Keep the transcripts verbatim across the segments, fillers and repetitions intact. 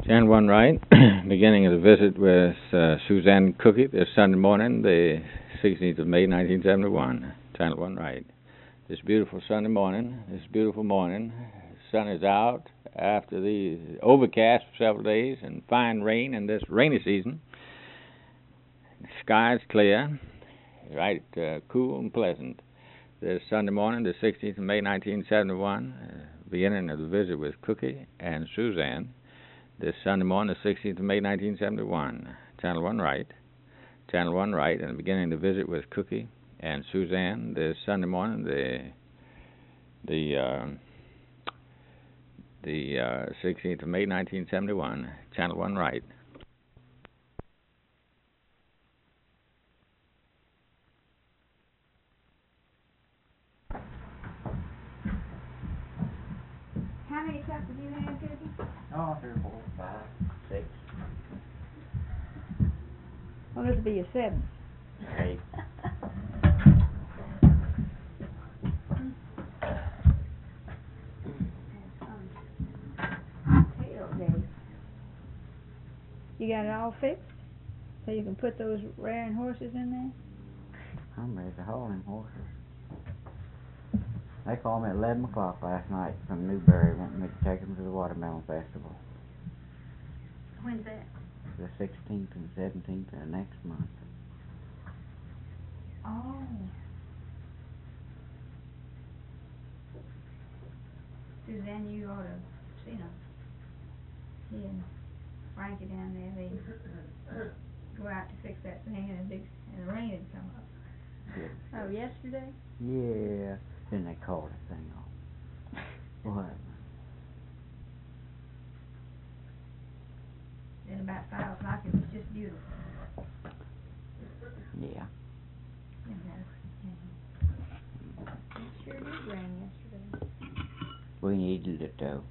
Channel one right, beginning of the visit with uh, Suzanne Cookie this Sunday morning, the sixteenth of May, nineteen seventy-one. Channel one right. This beautiful Sunday morning, this beautiful morning, the sun is out after the overcast for several days and fine rain in this rainy season. The sky is clear, right, uh, cool and pleasant. This Sunday morning, the sixteenth of May, nineteen seventy-one, uh, beginning of the visit with Cookie and Suzanne. This Sunday morning, the sixteenth of May, nineteen seventy-one. Channel one right. Channel one right, and the beginning of the visit with Cookie and Suzanne. This Sunday morning, the the uh, the uh, sixteenth of May, nineteen seventy-one. Channel one right. How many cups have you had, Cookie? Oh, three, four, five, six, Well, this will be your seventh. eight. Potato day. You got it all fixed? So you can put those rearing horses in there? I'm ready to haul them horses. They called me at eleven o'clock last night from Newberry, wanting me to take them to the Watermelon Festival. When's that? The sixteenth and seventeenth of next month. Oh. Suzanne, you ought to see them. He and Frankie down there, they go out to fix that thing and, a big, and the rain had come up. Yeah. Oh, yesterday? Yeah. Then they called the thing off. What? Then about five o'clock, it was just beautiful. Yeah. You know. It sure did rain yesterday. We needed it though.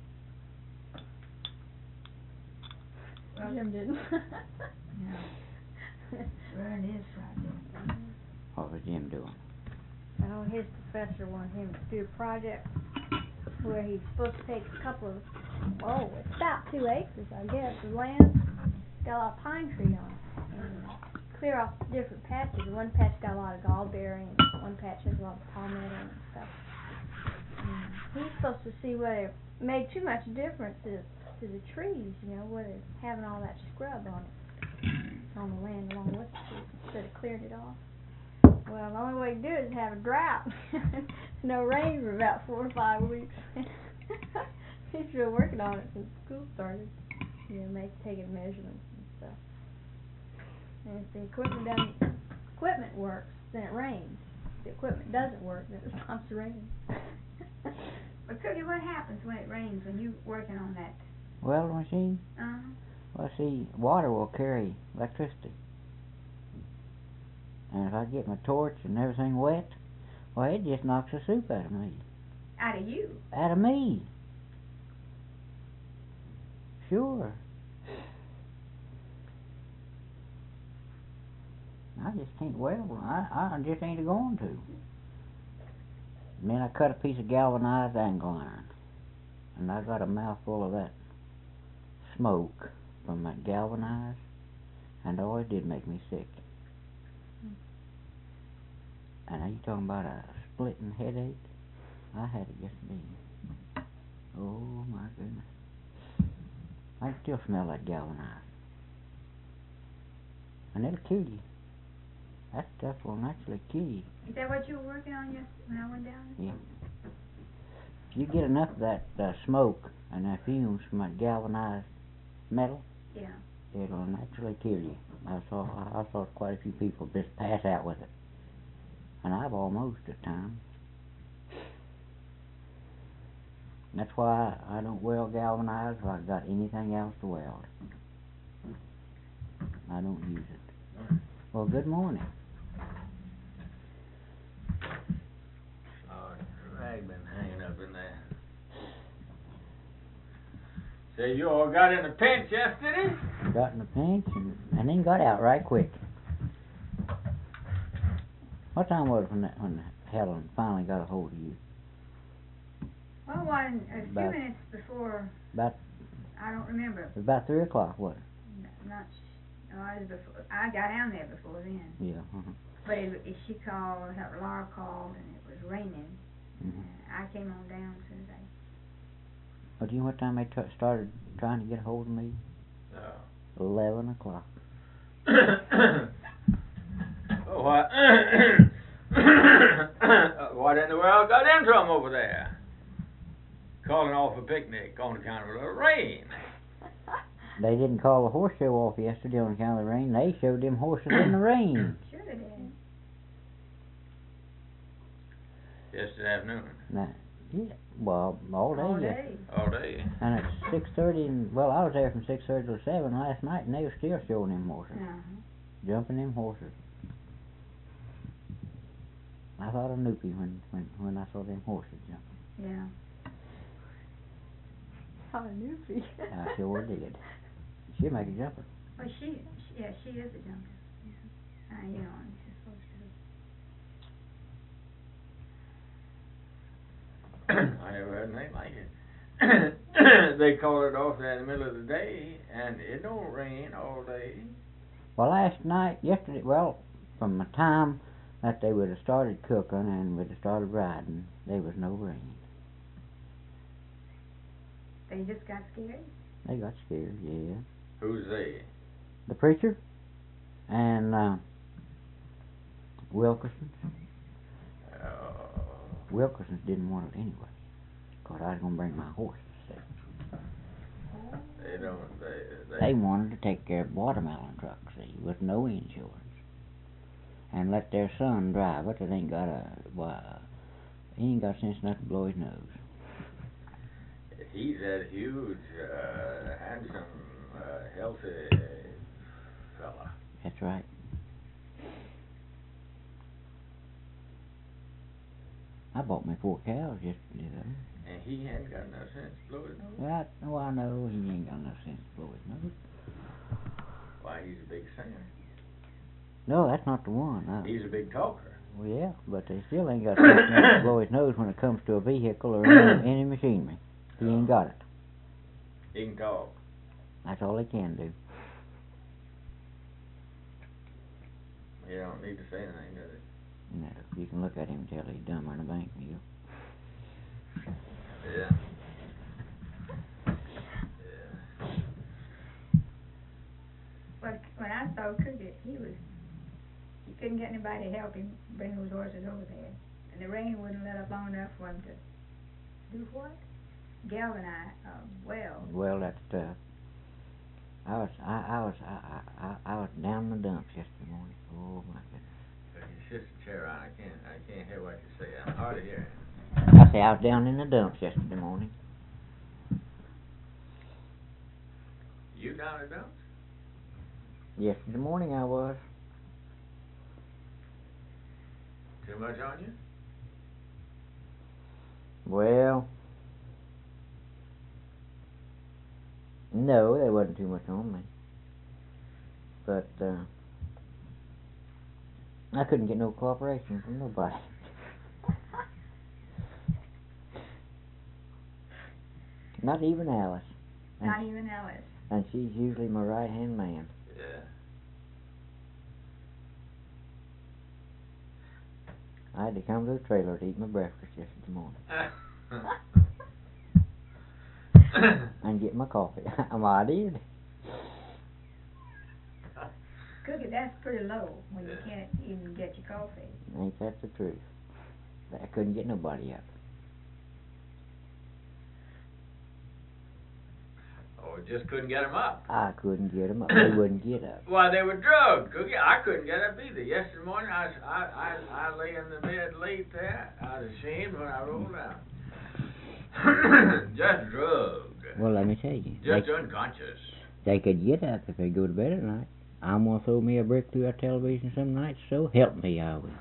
Well, Jim didn't. No. Vern is project. What was Jim doing? Well, his professor wanted him to do a project where he's supposed to take a couple of, oh, it's about two acres, I guess, of land. Got a lot of pine tree on it. And clear off different patches. One patch got a lot of gallberry, and one patch has a lot of palmetto and stuff. And he's supposed to see whether it made too much difference to, to the trees, you know, whether having all that scrub on it, on the land along with the trees, instead of clearing it off. Well, the only way to do it is have a drought. No rain for about four or five weeks. He's been working on it since school started. You know, make taking measurements and stuff. And if the equipment doesn't, equipment works, then it rains. If the equipment doesn't work, then it stops raining. But Cookie, what happens when it rains when you working on that? Well, the machine? Uh-huh. Well, see, water will carry electricity. And if I get my torch and everything wet, well, it just knocks the soup out of me. Out of you? Out of me. Sure. I just can't weld. I, I just ain't going to. And then I cut a piece of galvanized angle iron. And I got a mouthful of that smoke from that galvanized. And oh, it did make me sick. And are you talking about a splitting headache? I had it yesterday. Oh my goodness. I can still smell that galvanized. And it'll kill you. That stuff will naturally kill you. Is that what you were working on yesterday when I went down? Yeah. If you get enough of that uh, smoke and that fumes from that galvanized metal, Yeah. it'll naturally kill you. I saw I saw quite a few people just pass out with it. And I've almost at times. That's why I don't weld galvanized if I've got anything else to weld. I don't use it. Well, good morning. Oh, the rag been hanging up in there. Say, you all got in a pinch yesterday? Got in a pinch and, and then got out right quick. What time was it when, that, when Helen finally got a hold of you? Well, one, a few About- minutes before About I don't remember. It was about three o'clock, wasn't N- Not, sh- oh, it was before, I got down there before then. it? Yeah. Uh-huh. But it, it, she called, her, Laura called, and it was raining. Mm-hmm. And I came on down as soon as I, Well, do you know what time they t- started trying to get a hold of me? No. Eleven o'clock. Oh, what? What in the world got into 'em over there? Calling off a picnic on account of a little rain. They didn't call the horse show off yesterday on account of the rain. They showed them horses in the rain. sure they did. Yesterday afternoon. Now, yeah, well, all day. All yes- day. All day. And at six thirty, and well, I was there from six thirty till seven last night, and they were still showing them horses, Uh-huh. jumping them horses. I thought of Noopy when when when I saw them horses jumping. Yeah. How newbie. I sure did. She'll make a jumper. Well, she, she, yeah, she is a jumper. Yeah. Uh, you know, and she's supposed to. I never heard anything like it. They called it off there in the middle of the day, and it don't rain all day. Well, last night, yesterday, well, from the time that they would have started cooking and would have started riding, there was no rain. They just got scared. They got scared, yeah. Who's they? The preacher and uh, Wilkerson. Oh. Wilkerson didn't want it anyway, 'cause I was going to bring my horses. See. They don't. They. They. They wanted to take their watermelon truck, see, with no insurance, and let their son drive it. That ain't got a, why, he ain't got sense enough to blow his nose. He's that huge, uh, handsome, uh, healthy fella. That's right. I bought me four cows yesterday, though. And he hadn't got no sense to blow his nose. Well, I, oh, I know he ain't got no sense to blow his nose. Why, he's a big singer. No, that's not the one. I, He's a big talker. well, yeah, but they still ain't got sense enough to blow his nose when it comes to a vehicle or any, any machinery. He ain't got it. He can talk. That's all he can do. He don't need to say anything, does he? No, you can look at him and tell he's dumber than a bank mule. Yeah. Yeah. But when I saw Cricket, he was, he couldn't get anybody to help him bring those horses over there. And the rain wouldn't let up long enough for him to do what? Galvanize, uh, well. Well, that's tough. I was, I, I was, I, I, I, I was down in the dumps yesterday morning. Oh my goodness. But you shift the chair around. I can't. I can't hear what you say. I'm hard of hearing. I say I was down in the dumps yesterday morning. You down the dumps? Yesterday morning I was. Too much on you? Well, no, there wasn't too much on me. But, uh, I couldn't get no cooperation from nobody. Not even Alice. And, Not even Alice. and she's usually my right-hand man. Yeah. I had to come to the trailer to eat my breakfast yesterday morning. And get my coffee. Well, I did. Cookie, that's pretty low when you Yeah. can't even get your coffee. Ain't that the truth? I couldn't get nobody up. Oh, just couldn't get him up. I couldn't get them up. They wouldn't get up. Why, they were drugged, Cookie. I couldn't get up either. Yesterday morning, I, was- I, I, I lay in the bed late there. I was ashamed when I rolled out. Just drugged. Well, let me tell you. Just They, unconscious. they could get up if they go to bed at night. I'm going to throw me a brick through our television some nights, so help me, I will.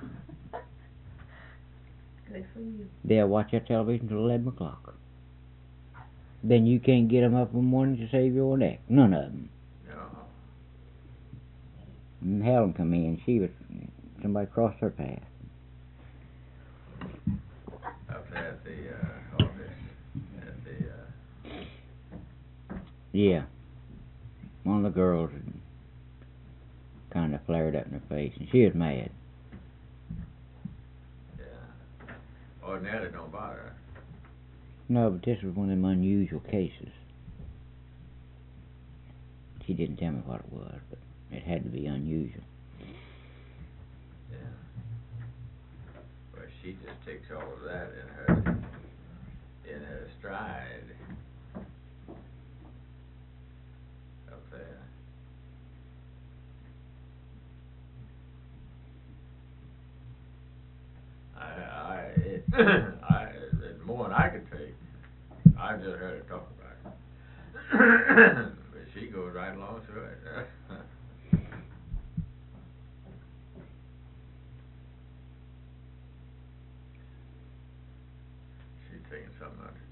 Good for you. They'll watch that television till eleven o'clock. Then you can't get them up in the morning to save your neck. None of them. No. And Helen come in. She was, somebody crossed her path. Up there at the uh, office, at the uh, Yeah. One of the girls kind of flared up in her face, and she was mad. Yeah. Ordinarily it don't bother her. No, but this was one of them unusual cases. She didn't tell me what it was, but it had to be unusual. Yeah. Well, she just takes all of that in her in her stride up there. I I it, I it's more than I could take. I just heard her talk about it. But she goes right along through it. She's taking something out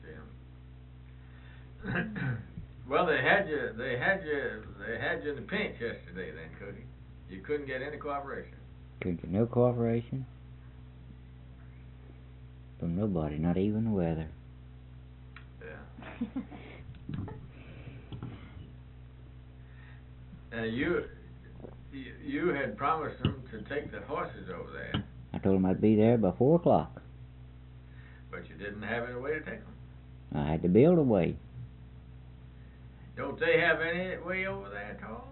of Jim. Well, they had you. They had you. They had you in the pinch yesterday, then, Cookie. You couldn't get any cooperation. Couldn't get no cooperation from nobody, not even the weather. Yeah. Now you, you, you had promised them to take the horses over there, I told them I'd be there by four o'clock. but you didn't have any way to take them. I had to build a way. Don't they have any way over there at all?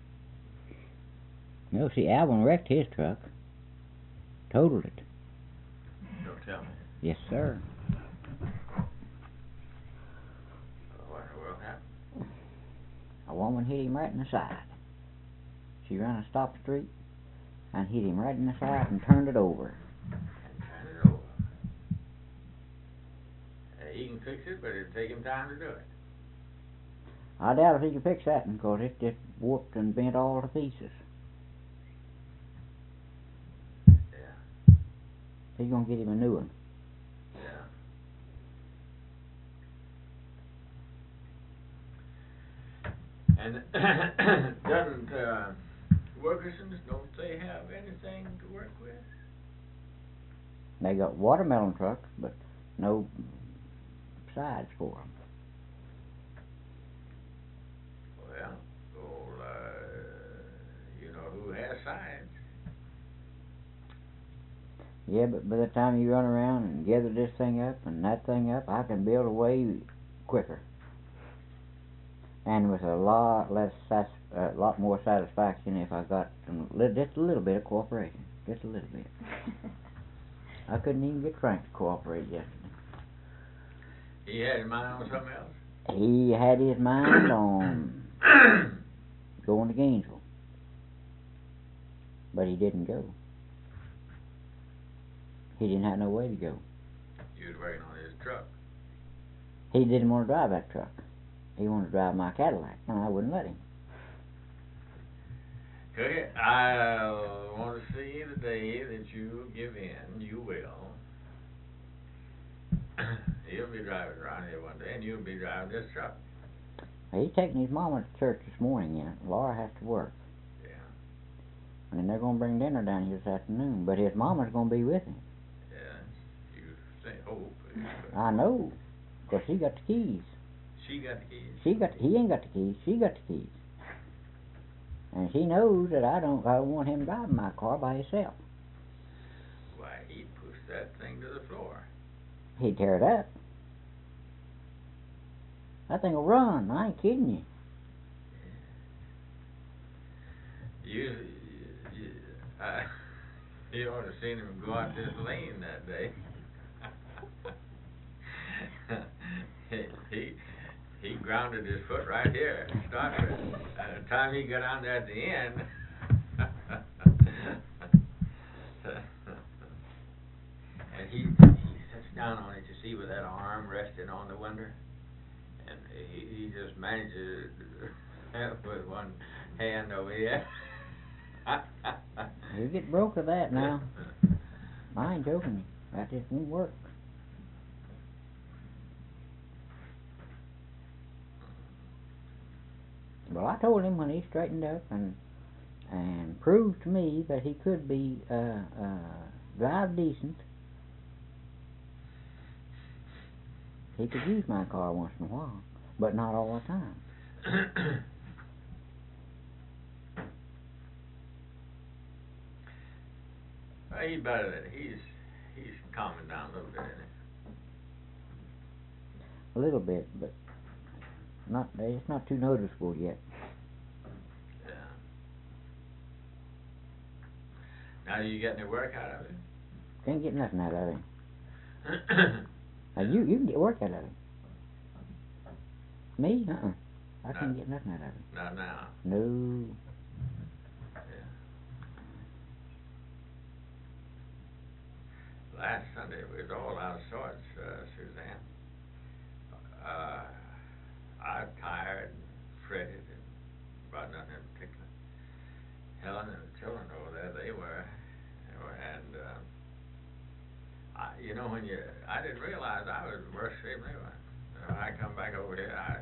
No, see, Alvin wrecked his truck. Totaled it. Don't tell me. Yes, sir. What in the world happened? A woman hit him right in the side. She ran a stop street and hit him right in the side and turned it over. And turn it over. Uh, he can fix it, but it'll take him time to do it. I doubt if he could fix that, because it just warped and bent all to pieces. Yeah. He's gonna get him a new one. Yeah. And doesn't uh, Wilkerson's, don't they have anything to work with? They got watermelon trucks, but no sides for them. Well, well uh, you know who has sides. Yeah, but by the time you run around and gather this thing up and that thing up, I can build a way quicker. And with a lot less, a uh, lot more satisfaction if I got a li- just a little bit of cooperation. Just a little bit. I couldn't even get Frank to cooperate yesterday. He had his mind on something else? He had his mind on going to Gainesville. But he didn't go. He didn't have no way to go. He was working on his truck. He didn't want to drive that truck. He wanted to drive my Cadillac, and I wouldn't let him. Okay, I want to see the day that you give in. You will. He'll be driving around here one day, and you'll be driving this truck. He's taking his mama to church this morning, and Laura has to work. Yeah. And they're going to bring dinner down here this afternoon, but his mama's going to be with him. Yeah, you say hope. I know, because she got the keys. She got the keys. She got. He ain't got the keys. She got the keys. And she knows that I don't. I want him driving my car by himself. Why, he'd push that thing to the floor. He'd tear it up. That thing will run. I ain't kidding you. You, you, you, uh, you ought to have seen him go out this lane that day. he, he he grounded his foot right here and started. At the time he got on there at the end, and he he sits down on it, you see, with that arm resting on the window, and he he just manages with one hand over here. You get broke of that now. I ain't joking. That just won't work. Well, I told him when he straightened up and and proved to me that he could be uh, uh, drive decent, he could use my car once in a while, but not all the time. Well, he's better than, he's, he's calming down a little bit, isn't A little bit, but not. It's not too noticeable yet. he? Yeah. Now, do you get any work out of it? Can't get nothing out of him. Now you you can get work out of him. Me? Uh uh I can't No. get nothing out of him. Not now. No. Yeah. Last Sunday, we was all out of sorts, uh, Suzanne. Uh, I'm tired and fretted and about nothing in particular. Helen and the children over there, they were, they were and, uh, I, you know, when you, I didn't realize I was in worse shape than they were. When I come back over here, I,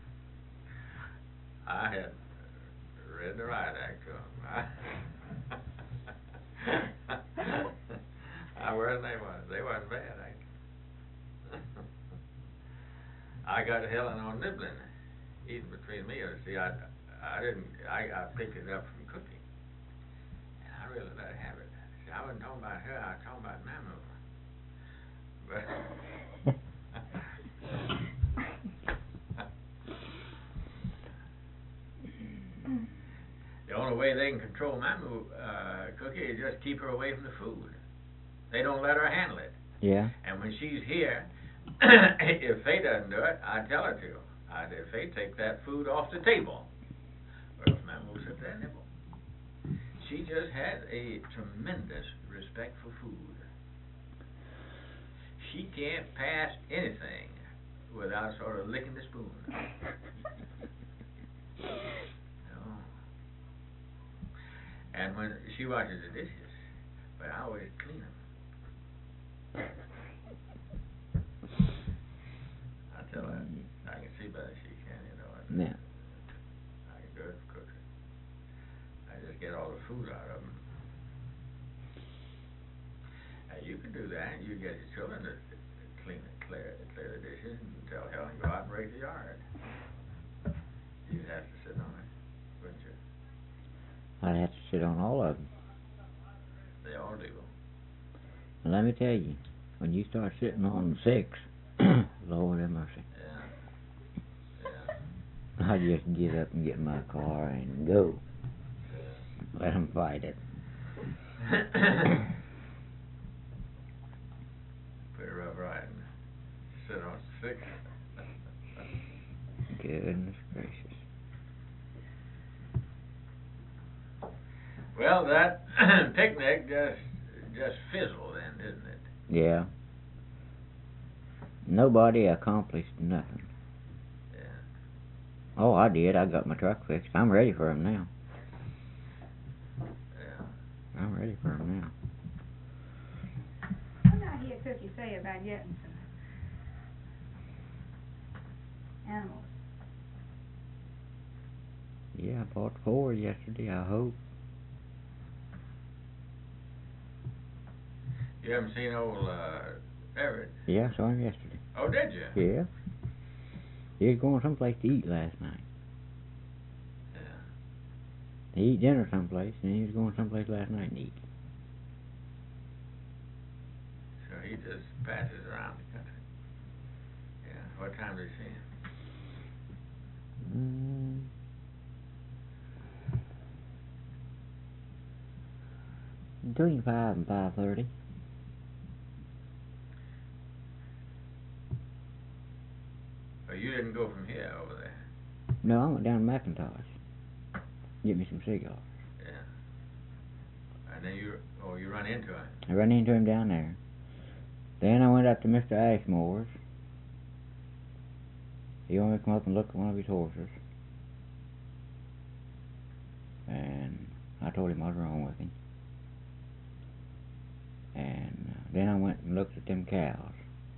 I had read the riot act to them. I worse than they was. They wasn't bad, actually. I got Helen on nibbling, eating between meals. See, I, I didn't, I, I picked it up from cooking, and I really let her have it. See, I wasn't talking about her, I was talking about Mamu. But the only way they can control Mamu, uh, Cookie, is just keep her away from the food. They don't let her handle it. Yeah. And when she's here, if Faye doesn't do it, I tell her to. I say, Faye, take that food off the table. Or else Mama will sit there and nibble. She just has a tremendous respect for food. She can't pass anything without sort of licking the spoon. No. And when she washes the dishes, but I always clean them. I tell her, I can see better she can, you know. I, Yeah. I can do it for cooking. I just get all the food out of them. Now you can do that. You get your children to clean it, clear, clear the dishes, and tell Helen go out and rake the yard. You'd have to sit on it, wouldn't you? I'd have to sit on all of them. They all do. And let me tell you, when you start sitting on six, Lord have mercy. Yeah. Yeah. I just get up and get in my car and go. Yeah. Let them fight it. Pretty rough riding. Sit on six. Goodness gracious. Well, that picnic just just fizzled then, didn't it? Yeah. Nobody accomplished nothing. Yeah. Oh, I did. I got my truck fixed. I'm ready for him now. Yeah. I'm ready for him now. What did I hear Cookie say about getting some animals? Yeah, I bought four yesterday, I hope. You haven't seen old uh, Everett? Yeah, I saw him yesterday. Oh, did you? Yeah. He was going someplace to eat last night. Yeah. He ate dinner someplace, and he was going someplace last night and eat. So he just passes around the country. Yeah. What time did you see him? Mm. Between five and five thirty. Oh, you didn't go from here over there? No, I went down to McIntosh. Get me some cigars. Yeah. And then you, oh, you run into him? I ran into him down there. Then I went up to Mister Ashmore's. He wanted to come up and look at one of his horses. And I told him what was wrong with him. And uh, then I went and looked at them cows.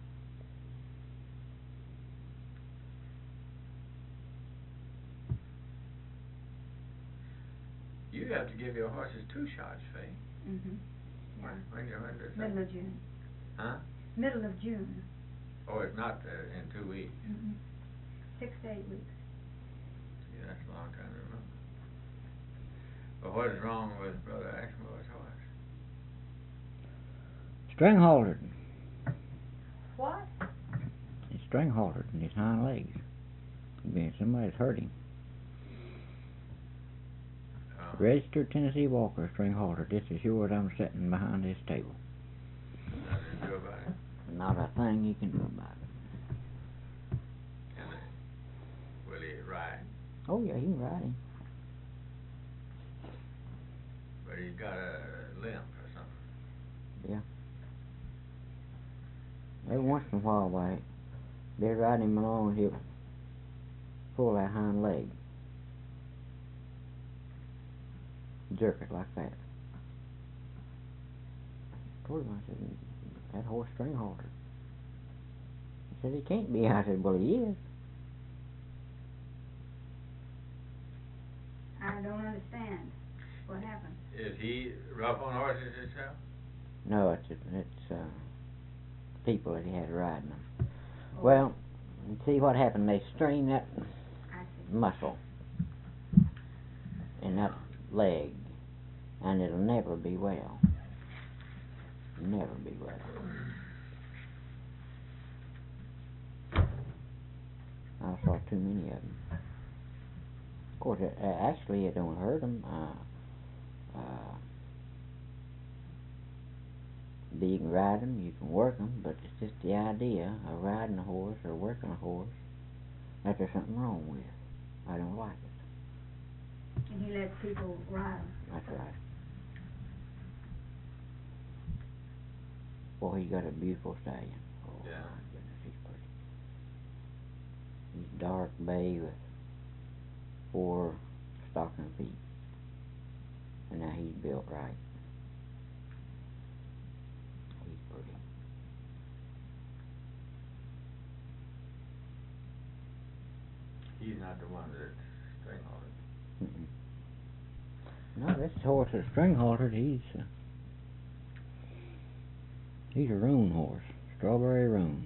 You have to give your horses two shots, Faye. Mm-hmm. When, when you're under Middle of June. Huh? Middle of June. Oh, it's not uh, in two weeks. Mm-hmm. Six to eight weeks. that's a long time to remember. But what is wrong with Brother Ashmore's horse? String haltered. What? He's string haltered in his hind legs. Being somebody's hurt him. Oh. Registered Tennessee Walker, string haltered. This is sure as I'm sitting behind this table. Nothing to do about it. Not a thing you can do about it. Can they? Will he ride? Oh yeah, you can ride him. But he's got a limp or something. Yeah. Every once in a while, why, they're riding him along, he'll pull that hind leg. Jerk it like that. I told him, I said, that horse string haltered. He said, he can't be. I said, well, he is. I don't understand. What happened? Is he rough on horses himself? No, it's, it's, uh, people that he had riding them. Oh, Well, you see what happened, they strained that I see. muscle in that leg, and it'll never be well. Never be well. I saw too many of them. Of course, it, uh, actually, it don't hurt them. Uh, uh, you can ride them, you can work them, but it's just the idea of riding a horse or working a horse that there's something wrong with. I don't like it. And he lets people ride him. That's right. Boy, he got a beautiful stallion. Oh, Yeah. my goodness, he's pretty. He's dark bay with four stocking feet. And now he's built right. He's pretty. He's not the one that's string haltered. Mm-mm. No, this horse is string haltered. He's uh, he's a roan horse, strawberry roan.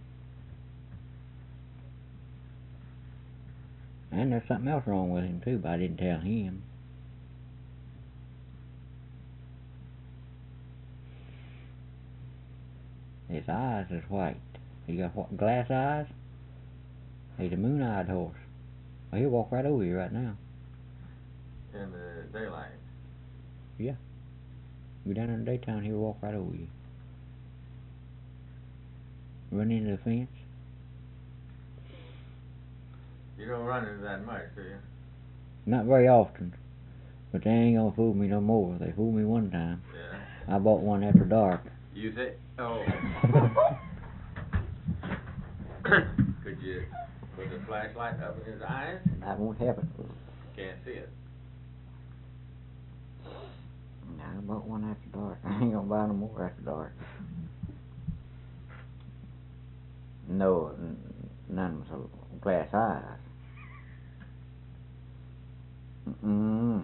And there's something else wrong with him too, but I didn't tell him. His eyes is white. He got what, glass eyes? He's a moon-eyed horse. Well, he'll walk right over you right now. In the daylight. Yeah. You down in the daytime, he'll walk right over you. Run into the fence. You don't run into that much, do you? Not very often. But they ain't gonna fool me no more. They fooled me one time. Yeah. I bought one after dark. You say, oh. Could you put the flashlight up in his eyes? I won't have it. Can't see it. No, I bought one after dark. I ain't gonna buy no more after dark. No, n- none was glass eyes. Mm-mm.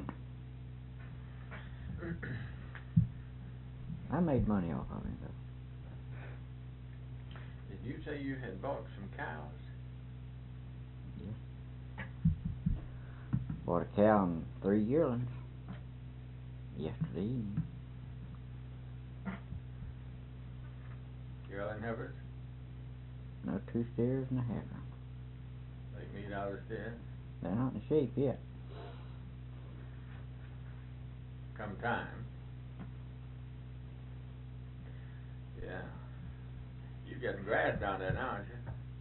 I made money off of him, though. Did you say you had bought some cows? Yeah. Bought a cow and three yearlings yesterday evening. Yearling heifers? No, two steers and a heifer. They meet out of the steer? They're not in shape yet. Come time. Yeah. You're getting grass down there now, aren't you?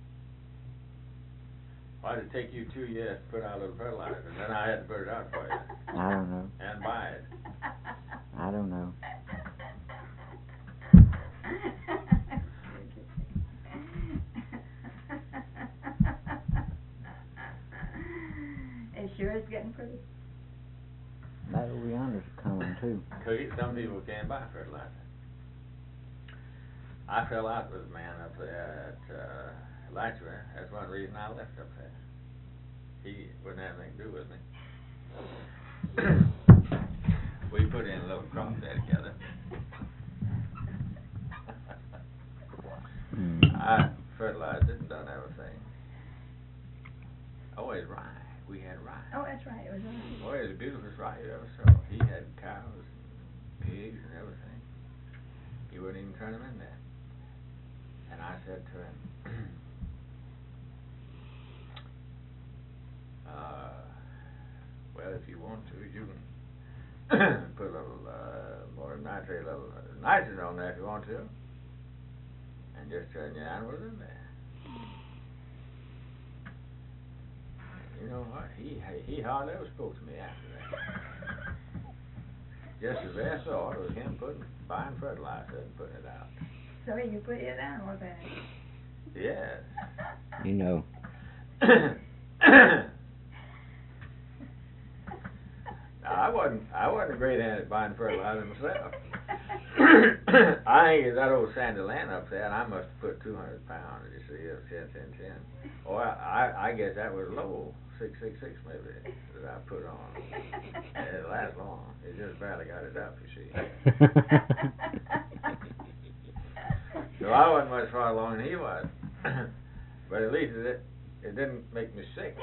Why did it take you two years to put out a little fertilizer, and then I had to put it out for you? I don't know. And buy it. I don't know. It sure is getting pretty. That over yonder's coming too. Cookie, some people can't buy fertilizer. I fell out with a man up there at uh, Latchware. That's one reason I left up there. He wouldn't have anything to do with me. We put in a little crop there together. Mm. I fertilized it and done everything. Always right. we had rye. Oh, that's right, it was right. Boy, it was the beautifulest rye you ever saw. He had cows and pigs and everything. He wouldn't even turn them in there. And I said to him, uh, well, if you want to, you can put a little uh, more nitrate, a little nitrogen on there if you want to, and just turn your animals in there. You know what? He he hardly ever spoke to me after that. Just as I saw it was him putting buying fertilizer and putting it out. So you put his animals in it. Yes. You know. Now, I wasn't I wasn't a great hand at buying fertilizer myself. I ain't that old sandy land up there, and I must have put two hundred pounds. You see, of ten, ten, ten. Or I, I I guess that was low, six, six, six maybe that I put on. And it lasts long. It just barely got it up. You see. So I wasn't much farther along than he was, but at least it it didn't make me sick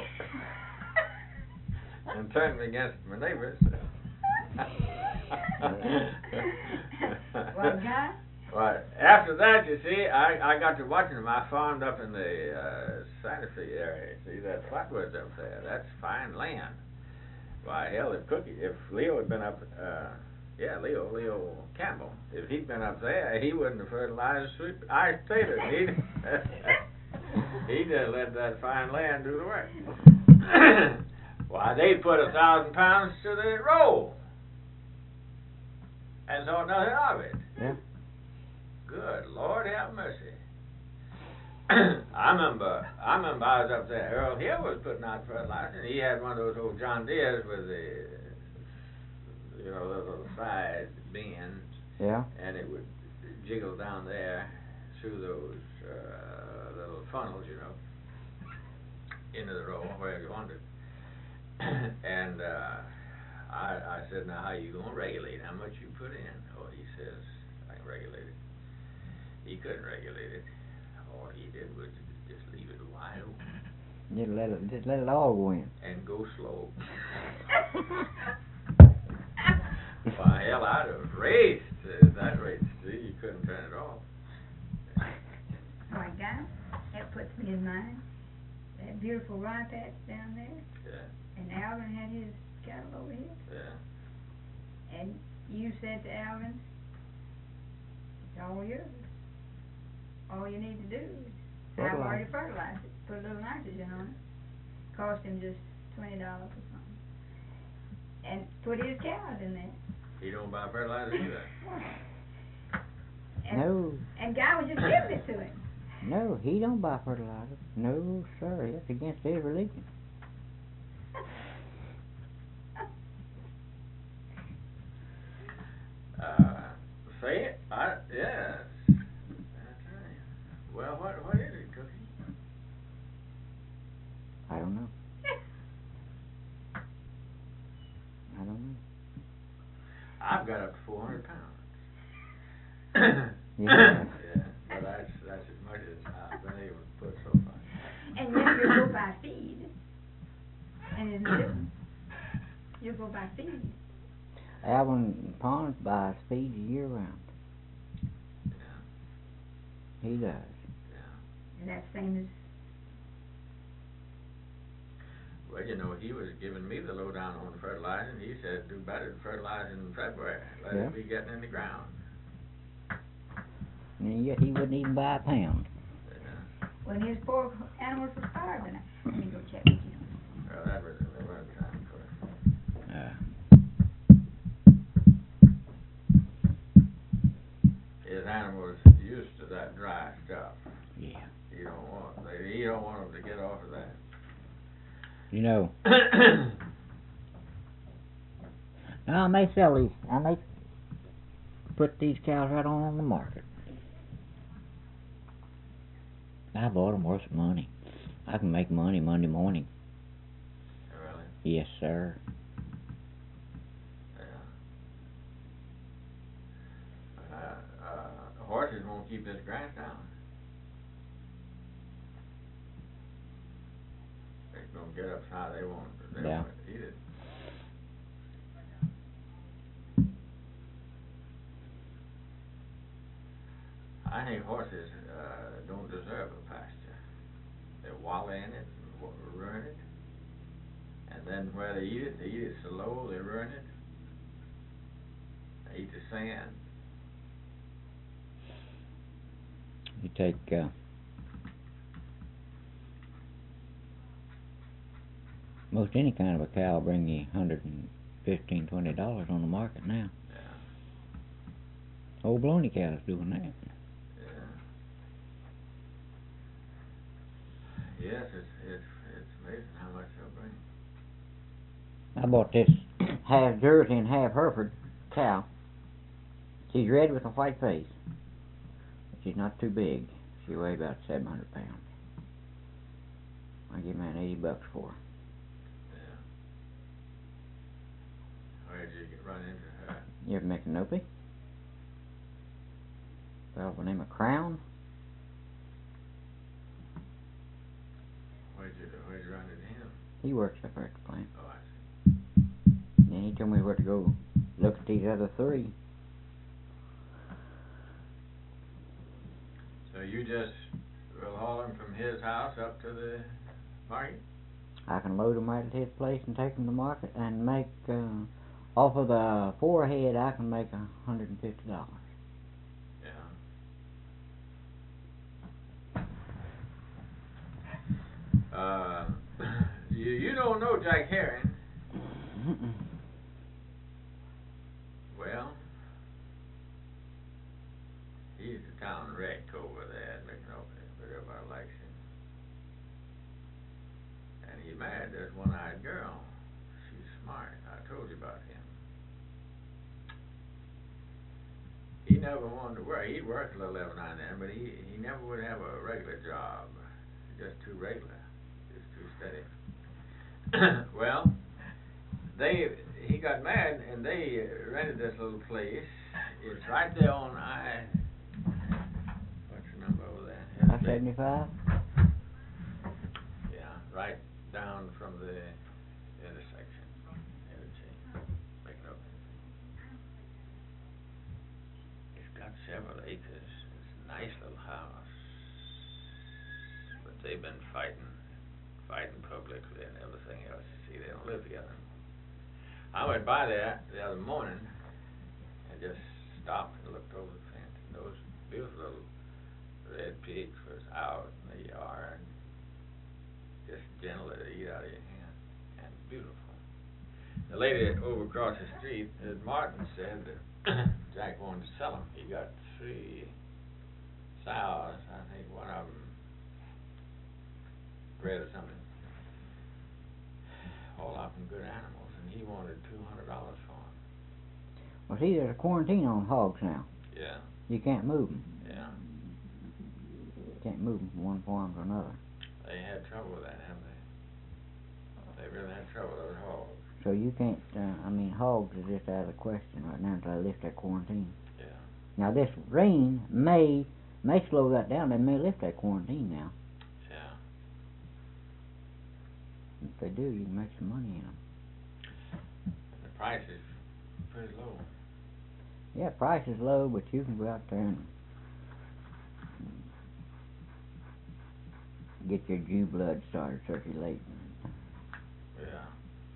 and turn me against my neighbors. Well, guy? Well, after that, you see, I, I got to watching them. I farmed up in the uh, Santa Fe area. See that flatwoods up there? That's fine land. Why, hell, if Cookie, if Leo had been up, uh, yeah, Leo, Leo Campbell, if he'd been up there, he wouldn't have fertilized sweet Irish potatoes. He'd, he just let that fine land do the work. Why, they put a thousand pounds to the roll and thought nothing of it. Yeah. Good Lord have mercy. I remember I remember I was up there. Earl Hill was putting out fertilizer, and he had one of those old John Deere's with the, you know, those little side bends. Yeah. And it would jiggle down there through those uh, little funnels, you know, into the roll wherever you wanted. And uh, I, I said, now how you gonna regulate how much you put in? Oh, he says, I can regulate it. He couldn't regulate it. All he did was just leave it wide open. Just let it, just let it all go in. And go slow. Why, hell, I'd have raced at that rate. See, you couldn't turn it off. Why, guy, that puts me in mind. That beautiful rye patch down there. Yeah. And Alvin had his cattle over here. Yeah. And you said to Alvin, it's all yours. All you need to do is, I've already fertilized it, put a little nitrogen on it. Cost him just twenty dollars or something. And put his cows in there. He don't buy fertilizer either. And, No. and Guy was just giving it to him. No, he don't buy fertilizer. No, sir. That's against his religion. Uh, say it? I, yes. That's right. Well, what, what is it, Cookie? I don't know. I don't know. I've got up to four hundred pounds. Yeah. Yeah, but that's, that's as much as I've been able to put so far. And then you go by feed. And isn't it? You go by feed. Alvin Pons buys feed year round. Yeah, He does. yeah. And that's same as, Well, you know, he was giving me the lowdown on fertilizing. He said, do better than fertilizing in February. Let Yeah. it be getting in the ground. And yet he wouldn't even buy a pound. Yeah. when his poor animals were starving. Let me go check with you. Well, that was, that was time for Uh, his animals used to that dry stuff. yeah. You don't want, they, you don't want them to get off of that. You know, now I may sell these. I may put these cows right on, on the market. I bought them worth some money. I can make money Monday morning. Really? Yes, sir. Yeah. Uh, uh, horses won't keep this grass down. They it's gonna get up how they want, they Yeah. want to eat it. I think horses, uh, don't deserve a pasture. They wallow in it and wa- ruin it. And then where they eat it, they eat it so low, they ruin it. They eat the sand. You take, uh, most any kind of a cow will bring you a hundred and fifteen, twenty dollars on the market now. Yeah, Old Bloney cow's doing that. yeah. Yes, it's, it's, it's amazing how much they'll bring. I bought this half Jersey and half Hereford cow. She's red with a white face. She's not too big. She weighs about seven hundred pounds. I give man eighty bucks for her. Yeah. Where did you get run into her? You ever make a Nope? Well, by the name of Crown. Where'd you, where'd you run into him? He works up there at the plant. Oh, I see. And he told me where to go look at these other three. So you just will haul him from his house up to the market? I can load them right at his place and take them to market and make, uh, off of the forehead, I can make a hundred and fifty dollars. Yeah. Uh, you, you don't know Jack Herring. Mm-mm. Well, he's the town wreck over there at McNulty, but everybody likes him. And he married this one-eyed girl. She's smart. I told you about him. He never wanted to work. He'd work a little every now and then, but he, he never would have a regular job. Just too regular. Just too steady. Well, they he got married and they rented this little place. It's right there on I. What's the number over there? I seventy-five. Yeah, right down from the intersection. Interchange. Make it up. It's got several acres. It's a nice little house. But they've been fighting, fighting publicly and everything else. See, they don't live together. I went by there the other morning and just stopped and looked over the fence, and those beautiful little red pigs was out in the yard, just gentle to eat out of your hand, and beautiful. The lady over across the street, uh, Martin, said that Jack wanted to sell them. He got three sows, I think one of them bred or something, all of them good animals, and he wanted two hundred dollars for them. Well, see, there's a quarantine on hogs now. Yeah, You can't move them. yeah. You can't move them from one farm to another. They had trouble with that, haven't they? They really had trouble with those hogs. So you can't, uh, I mean, hogs are just out of the question right now until they lift that quarantine. Yeah. Now, this rain may, may slow that down. They may lift that quarantine now. Yeah. If they do, you can make some money in them. The price is pretty low. Yeah, price is low, but you can go out there and get your Jew blood started circulating. Yeah.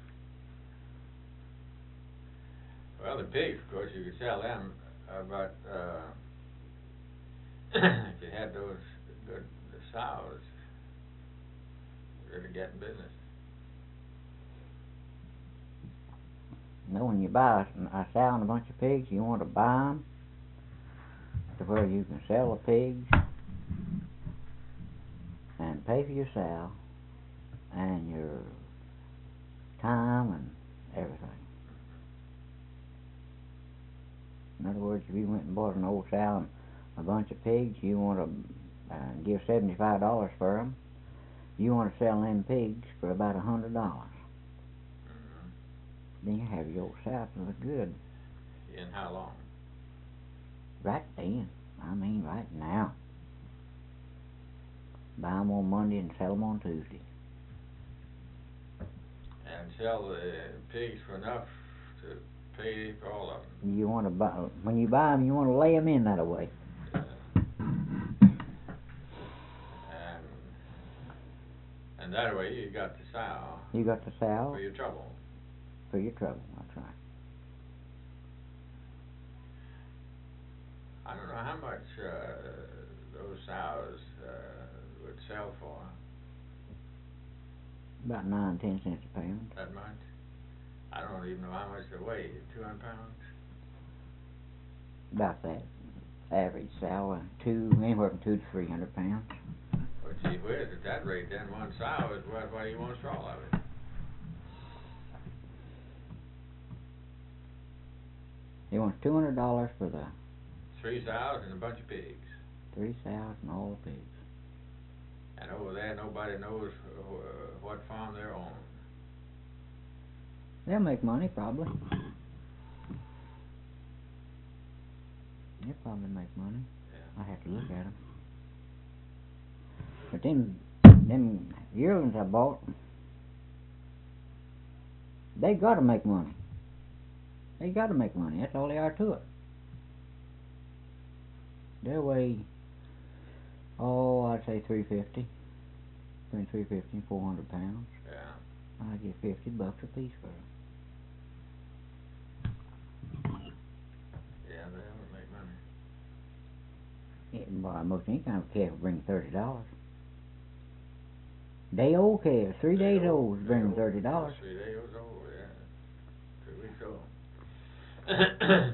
Well, the pigs, of course, you could sell them, uh, but uh, if you had those good the sows, you're really getting business. You know, when you buy a, a sow and a bunch of pigs, you want to buy them to where you can sell the pigs and pay for your sow and your time and everything. In other words, if you went and bought an old sow and a bunch of pigs, you want to uh, give seventy-five dollars for them. You want to sell them pigs for about a hundred dollars. Mm-hmm. Then you have your old sow to look good. In how long? Right then. I mean, right now. Buy them on Monday and sell them on Tuesday. and sell the pigs for enough to pay for all of them. You want to buy, when you buy them, you want to lay them in that way. Yeah. And, and that way you got the sow. You got the sow For your trouble. for your trouble. That's right. I don't know how much uh, those sows uh, would sell for. About nine, ten cents a pound. That much? I don't even know how much they weigh. Two hundred pounds? About that. Average sow, uh, two, anywhere from two to three hundred pounds. Well, gee whiz, at that rate, then one sow is what, what he wants for all of it. He wants two hundred dollars for the Three sows and a bunch of pigs. three sows and all the pigs. And over there, nobody knows uh, what farm they're on. They'll make money, probably. They'll probably make money. Yeah. I have to look at them. But them, them yearlings I bought, they got to make money. They got to make money. That's all they are to it. They weigh, oh, I'd say three fifty, between three fifty and four hundred pounds. Yeah. I get fifty bucks a piece for them. Yeah, they would make money. You can buy most any kind of calf will bring thirty dollars. Day old calves, three days Day old, day bring old, thirty dollars. Three days old, yeah. Two weeks old.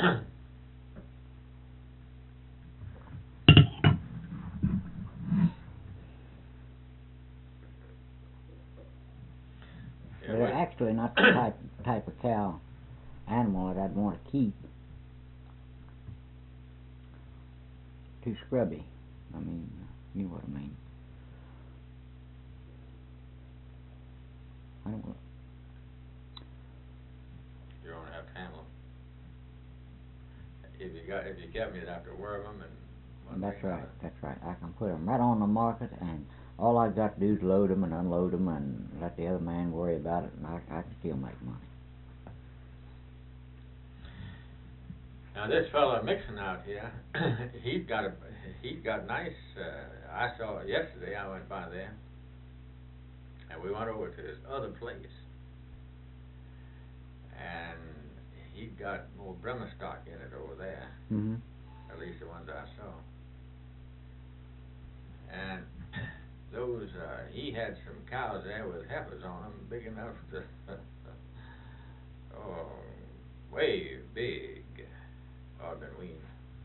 Yeah, They're but- actually not the type type of cow animal that I'd want to keep. Too scrubby. I mean, you know what I mean. I don't. You don't have to handle them. If you got, if you kept me, you'd have to worm them and. one That's thing or right. another. That's right. I can put them right on the market, and all I got to do is load them and unload them, and let the other man worry about it, and I, I can still make money. Now this fella mixing out here, he's got a, he's got nice, uh, I saw, yesterday I went by there, and we went over to this other place, and he got more Bremer stock in it over there, Mm-hmm. at least the ones I saw. And those, uh, he had some cows there with heifers on them, big enough to, oh, way big. I've been weaned.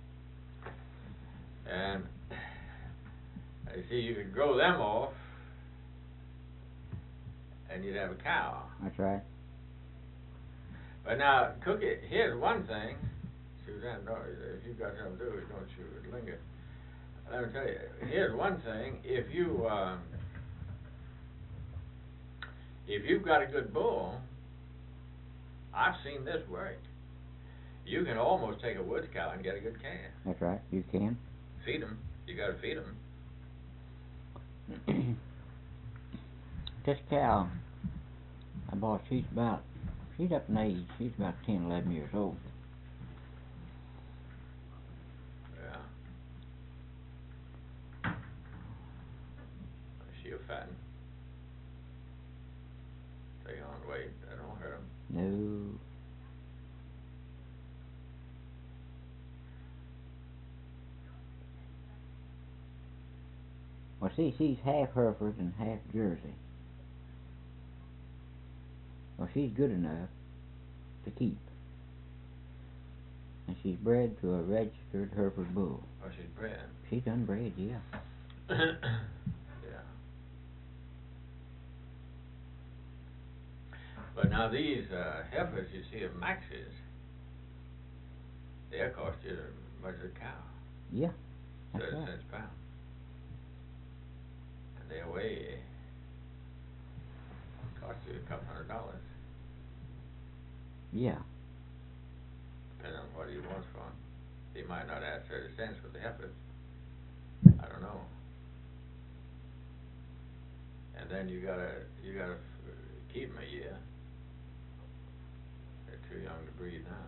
And you see, you could grow them off, and you'd have a cow. That's right. But now, Cookie, here's one thing. Suzanne, no, if you've got something to do, don't you linger. Let me tell you, here's one thing. If you, um, if you've got a good bull, I've seen this work. You can almost take a woods cow and get a good calf. That's right. You can. Feed them. You got to feed them. This cow I bought, she's about, she's up in age. She's about ten, eleven years old. Yeah. She'll fatten. Take on weight. That don't hurt them. No. Well, see, she's half Hereford and half Jersey. Well, she's good enough to keep. And she's bred to a registered Hereford bull. Oh, she's bred. She's unbred, yeah. Yeah. But now these uh, heifers you see of Max's, they'll cost you as much as a cow. Yeah, that's thirty right. cents a pound. And they weigh, cost you a couple hundred dollars, Yeah. depending on what he wants for them. He might not ask thirty cents for the heifers. I don't know. And then you gotta, you gotta keep them a year. They're too young to breed now.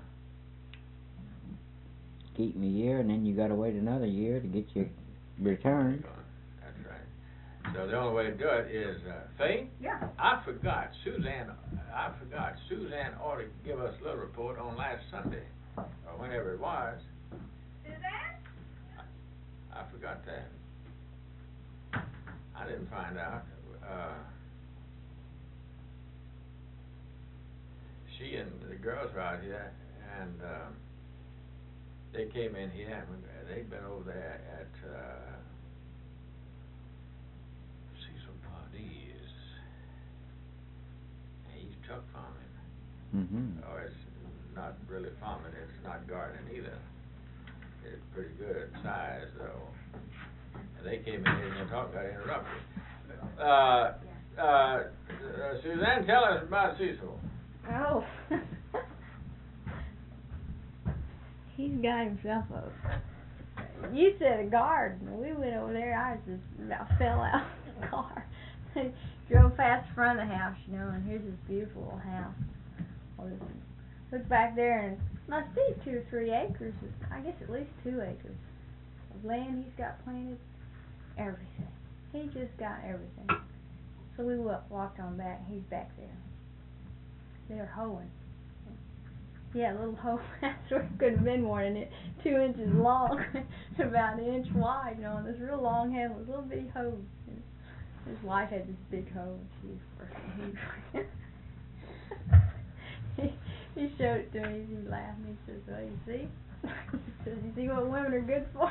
Keep them a year, and then you gotta wait another year to get your return. That's right. So the only way to do it is, uh, Faye, Yeah. I forgot, Suzanne, I forgot, Suzanne ought to give us a little report on last Sunday, or whenever it was. Suzanne? I forgot that. I didn't find out. Uh, she and the girls were out here, and um, they came in here, and they'd been over there at uh, Cecil Pardee. He's truck farming. Mm-hmm. Oh, it's not really farming, it's not gardening either. It's pretty good size, though. And they came in here and talked, got interrupted. Uh, uh, uh, Suzanne, tell us about Cecil. Oh. He's got himself a. You said a garden. We went over there. I just about fell out of the car. Drove past the front of the house, you know, and here's this beautiful little house. Well, this, look back there, and it must be two or three acres. I guess at least two acres of land he's got planted. Everything. He just got everything. So we wa- walked on back. He's back there. They're hoeing. Yeah, a little hoe. That's where it could have been more than it. Two inches long, about an inch wide, you know, and this real long handle, this little bitty hoe. His wife had this big hoe, and she was working. He, he showed it to me, and he laughed, and he says, well, you see? He says, you see what women are good for?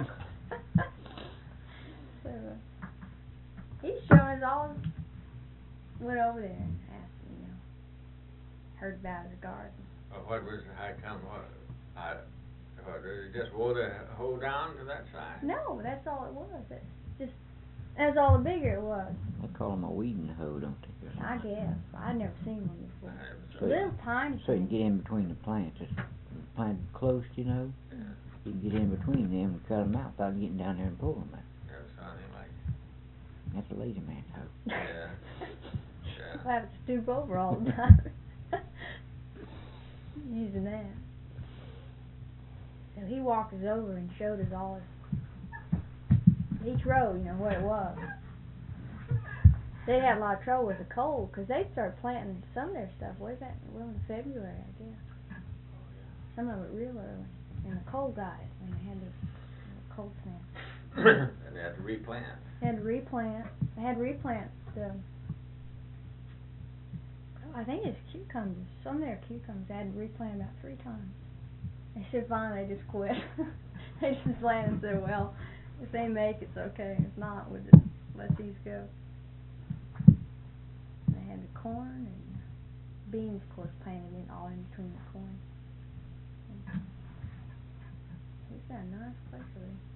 So, uh, he's showing us all, went over there and asked him, you know, heard about his garden. Uh, what was, how come, what, I, what, did it just wore the hoe down to that size? No, that's all it was. It's just, that's all the bigger it was. They call them a weeding hoe, don't they? I guess. I'd never seen one before. I never So saw Little tiny So you can thing. get in between the plants. It's planted close, you know. Yeah, You can get in between them and cut them out without getting down there and pull them out. never saw anything like it. That's a lazy man's hoe. Yeah. Yeah. We'll have to stoop over all the time. Using that. So he walked us over and showed us all his, each row, you know, what it was. They had a lot of trouble with the cold, because they started planting some of their stuff way back, well, in February, I guess. Some of it real early. And the cold got it when they had the uh, cold snap. And they had to replant. They had to replant. They had to replant the, oh, I think it's cucumbers. Some of their cucumbers they had to replant about three times. They said finally they just quit. They just planted and said, well, if they make it, it's okay. If not, we'll just let these go. And they had the corn and beans, of course, planted in all in between the corn. He's got a nice place to live.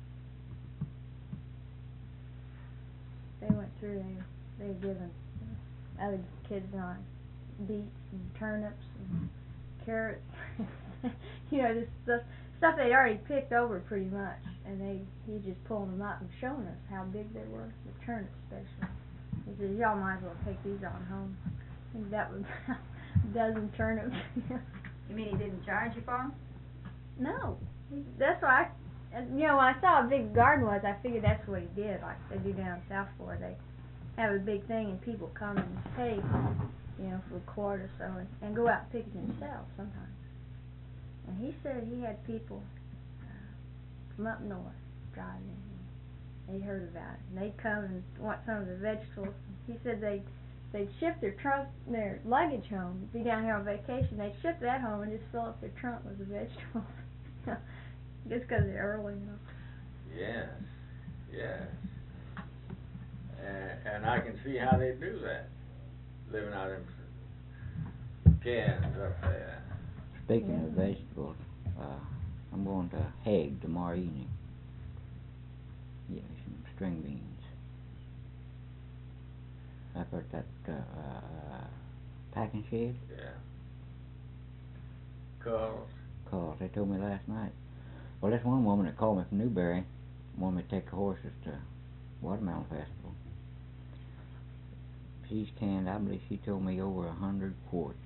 They went through, they, they were giving other kids on beets and turnips and carrots. You know, just stuff, stuff they'd already picked over pretty much. And they, he just pulling them out and showing us how big they were, the turnips especially. He says, y'all might as well take these on home. I think that was about a dozen turnips. You mean he didn't charge you for them? No, that's why I, and, you know, when I saw how big the garden was, I figured that's what he did, like they do down in South Florida. They have a big thing and people come and pay, you know, for a quart or so, and, and go out and pick it themselves sometimes. And he said he had people uh, from up north driving in. They heard about it, and they'd come and want some of the vegetables. He said they'd they'd ship their trunk, their luggage home. Be down here on vacation, they'd ship that home and just fill up their trunk with the vegetables. Just because they're early, you know. Yes, yes. And, and I can see how they do that, living out in cans up there. Speaking Yeah. of vegetables, uh, I'm going to Hague tomorrow evening. Get me some string beans. Up at that uh, uh, packing shed. Yeah. Carls. Cause they told me last night. Well, there's one woman that called me from Newberry, wanted me to take the horses to Watermelon Festival. she's canned, I believe she told me, over a hundred quarts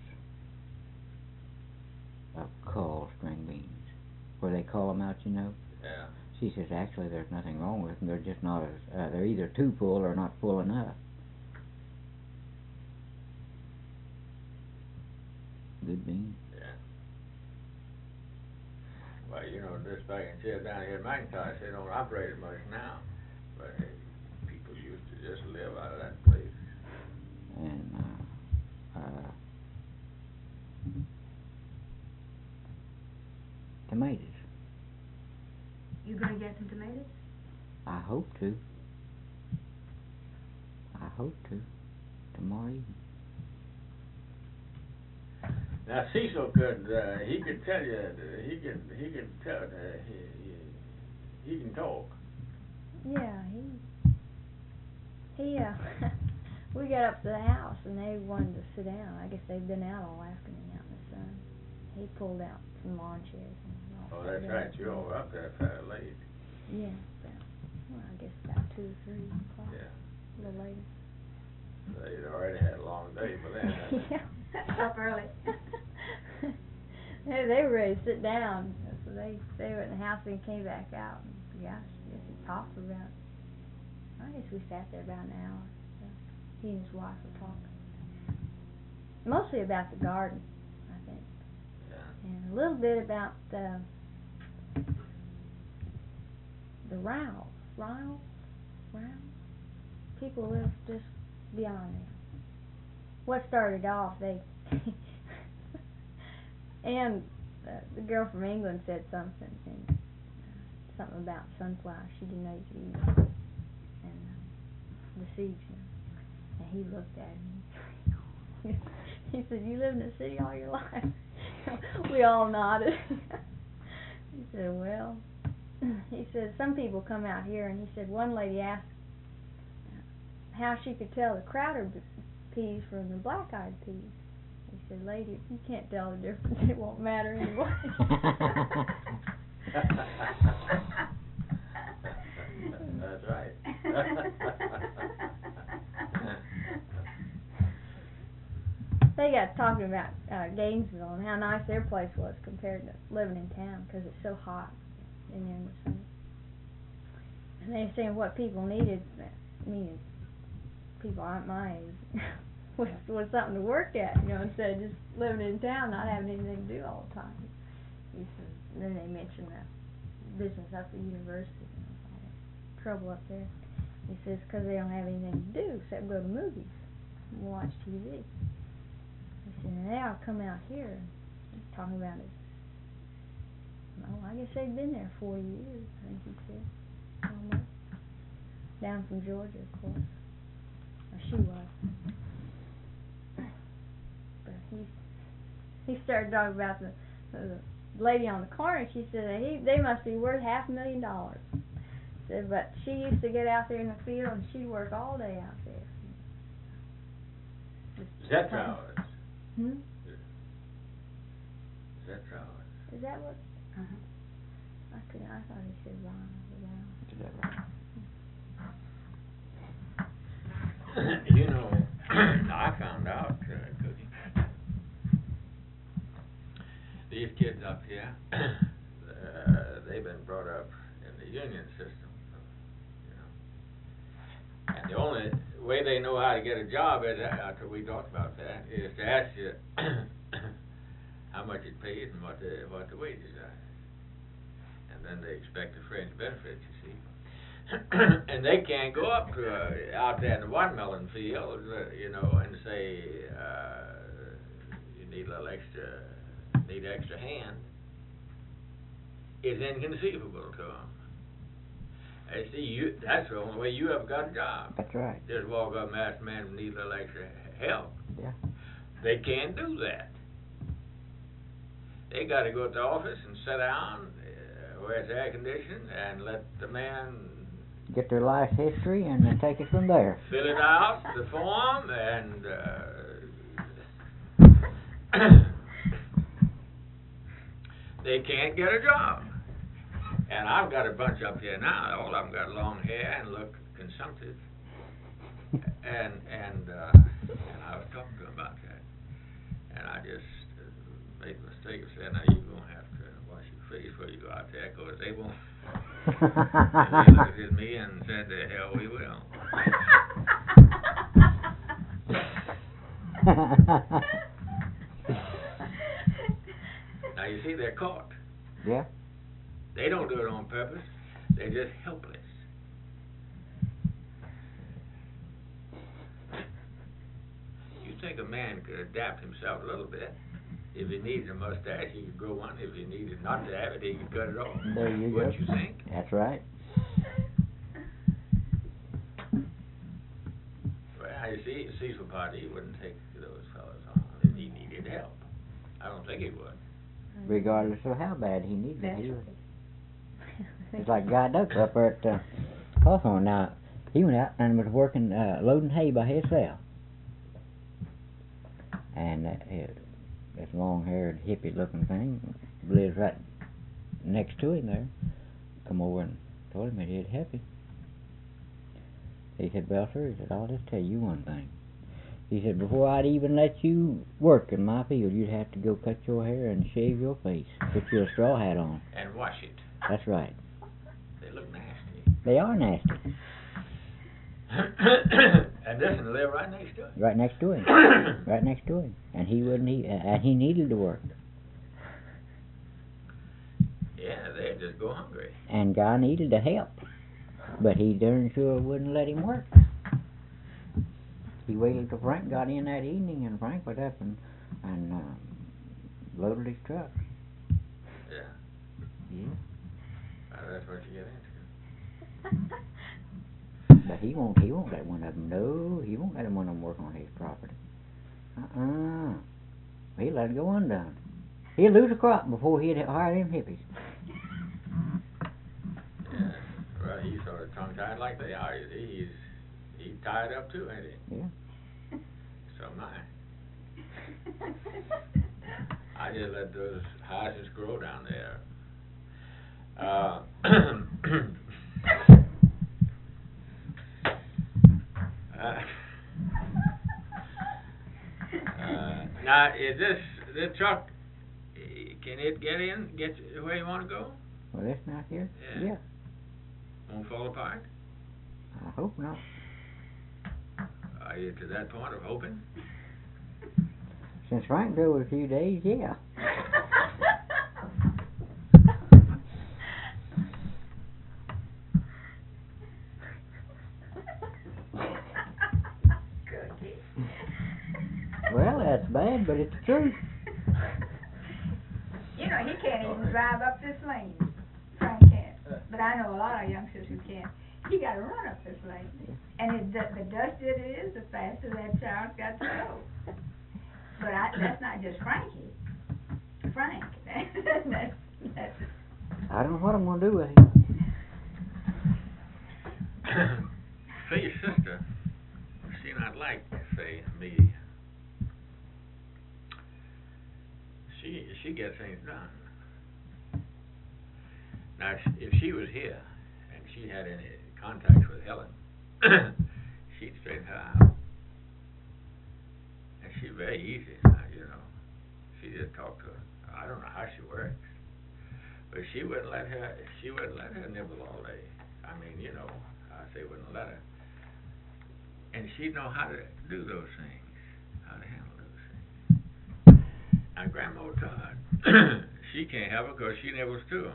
of cull string beans. Where they call them out, you know. Yeah. She says, actually, there's nothing wrong with them. They're just not as, uh, they're either too full or not full enough. Good beans. Yeah. Well, you know, this back in shed down here in McIntosh, they don't operate it much now. But hey, people used to just live out of that place. And, uh, uh, tomatoes. You gonna get some tomatoes? I hope to. I hope to. Tomorrow evening. Now Cecil could, uh, he could tell you, uh, he could, he could tell, uh, he, he, he can talk. Yeah, he, he, uh, we got up to the house and they wanted to sit down. I guess they've been out all afternoon out in the sun. He pulled out some lawn chairs and all. Oh, that's right, you all were up there fairly late. Yeah, about, well, I guess about two or three o'clock. Yeah. A little later. They'd already had a long day by then, hadn't they? Yeah. Up early. they, they were ready to sit down, so they they were in the house and came back out. And gosh, I guess he talked for about. I guess we sat there about an hour. So he and his wife were talking, mostly about the garden, I think, Yeah. and a little bit about the the Rouse, Rouse, Rouse. People live just beyond there. What started off, they and uh, the girl from England said something, and uh, something about sunflowers. She didn't know you could eat them, and uh, the seeds. You know. And he looked at me. He said, "You lived in the city all your life." We all nodded. He said, "Well," he said, "some people come out here," and he said one lady asked how she could tell the Crowder b- peas from the black-eyed peas. He said, "Lady, if you can't tell the difference, it won't matter anyway." That's right. They got talking about uh, Gainesville and how nice their place was compared to living in town because it's so hot in there in the summer. And they were saying what people needed, meaning people aren't my age, was, was something to work at, you know, instead of just living in town, not having anything to do all the time. He said, and then they mentioned the business up at the university, you know, all the trouble up there. He says, because they don't have anything to do except go to movies and watch T V. He said, and they ought to come out here. He's talking about it. Oh, I guess they've been there forty years, I think he said. Almost. Down from Georgia, of course. Or she was. But he he started talking about the, the lady on the corner. She said that he they must be worth half a million dollars. Said, but she used to get out there in the field and she'd work all day out there. Is that Travers? Hmm? Is that Travers? Is that what? Uh-huh. I couldn't. I thought he said Ron. Ron. Is that right? You know, I found out, uh, Cookie, these kids up here, uh, they've been brought up in the union system, you know. And the only way they know how to get a job is, after we talked about that, is to ask you how much it pays and what the, what the wages are. And then they expect the fringe benefits, you see. And they can't go up to uh, out there in the watermelon field, uh, you know, and say uh, you need a little extra, need extra hand. It's inconceivable to them. I see you. That's the only way you ever got a job. That's right. Just walk up and ask a man who needs a little extra help. Yeah. They can't do that. They got to go to the office and sit down uh, where it's air conditioned and let the man Get their life history and then take it from there. fill it out, the form, and uh, they can't get a job. And I've got a bunch up here now. All of them got long hair and look consumptive. and and uh, and I was talking to him about that, and I just uh, made the mistake of saying, "Now you're gonna have to wash your face before you go out there, 'cause they won't." And he looked at me and said, "The hell we will." Now you see, they're caught. Yeah. They don't do it on purpose. They're just helpless. You think a man could adapt himself a little bit? If he needed a mustache, he could grow one. If he needed not to have it, he could cut it off. There you Wouldn't go. you think? That's right. Well, you see, Cecil Party wouldn't take those fellas on if he needed help. I don't think he would. Regardless of how bad he needed it, That's he right. would. It's like Guy Duck up there at uh, Hawthorne. Now, he went out and was working, uh, loading hay by himself. And uh, it, this long-haired, hippie-looking thing lives right next to him there. Come over and told him that he'd help him. He said, "Well, sir," he said, "I'll just tell you one thing." He said, "Before I'd even let you work in my field, you'd have to go cut your hair and shave your face, put your straw hat on." And wash it. That's right. They look nasty. They are nasty. And this one live right next to him. Right next to him. Right next to him. And he wouldn't. He, uh, and he needed to work. Yeah, they'd just go hungry. And Guy needed to help, but he darn sure wouldn't let him work. He waited till Frank got in that evening, and Frank went up and and uh, loaded his truck. Yeah. Yeah. Well, that's what you get into. But he won't. He won't let one of them. No, he won't let one of them work on his property. Uh-uh. He'll let it go undone. He'll lose a crop before he'd hire them hippies. Yeah. Well, he's sort of tongue-tied like they are. You see, he's he's tied up too, ain't he? Yeah. So am I. I just let those houses grow down there. Uh, uh, uh, now, is this this truck? Can it get in, get where you want to go? Well, this not here? Yeah. Yeah. Won't fall apart? I hope not. Are you to that point of hoping? Since Frank drove it a few days, yeah. Well, that's bad, but it's true. You know, he can't even drive up this lane. Frank can't. But I know a lot of youngsters who can't. He got to run up this lane. And it, the, the dustier it is, the faster that child's got to go. But I, that's not just Frankie. Frank. that's, that's I don't know what I'm going to do with him. Say your sister, she not like, say, me. She she gets things done. Now, if she was here and she had any contacts with Helen, she'd straighten her out. And she's very easy, you know. She just talked to her. I don't know how she works, but she wouldn't let her. She wouldn't let her nibble all day. I mean, you know, I say wouldn't let her. And she'd know how to do those things, how to handle those things. Now, Grandma Todd, she can't have her because she nibbles too.